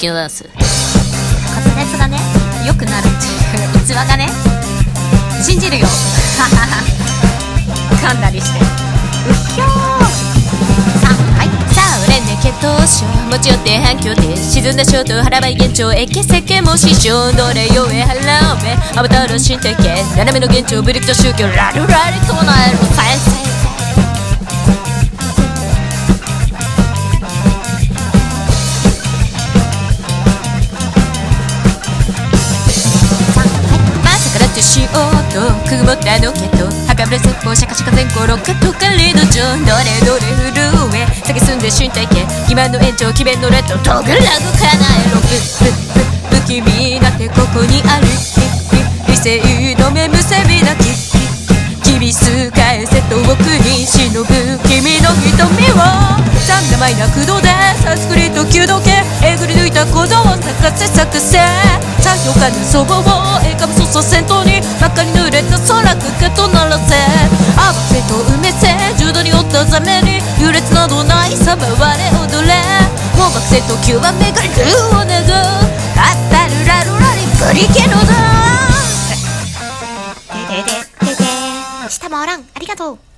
気のダンス。滑舌がね良くなるっていう逸話がね、信じるよ噛んだりして、うひょー。はいさあ売れねけどしょ持ち寄って反響で沈んだ衝動腹ばい現状えけせけも師匠どれよえ腹をめアバターの身体系斜めの現状ブリキと宗教ラルラリ唱える再生しようとくぐもったのけど墓ぶれ説法シャカシャカ前後ロケットかリード上どれどれ震え先進んで身体系欺瞞の延長詭弁のレッドトグラグ叶えろ不気味なってここにある理性の目むせびなき厳しす返せ遠くに忍ぶ君の瞳を三名前な駆動でサンスクリット9度系えぐり抜いた鼓動を咲かせ作成三評価のそぼを映画もそそ先頭に真っ赤に濡れた空かけと鳴らせ合わせと埋めせ重度に負ったざめに優劣などないさまわれ踊れもう惑星と極めがルーを脱ぐあったるラルラリプリケロだででででで下回らんありがとう。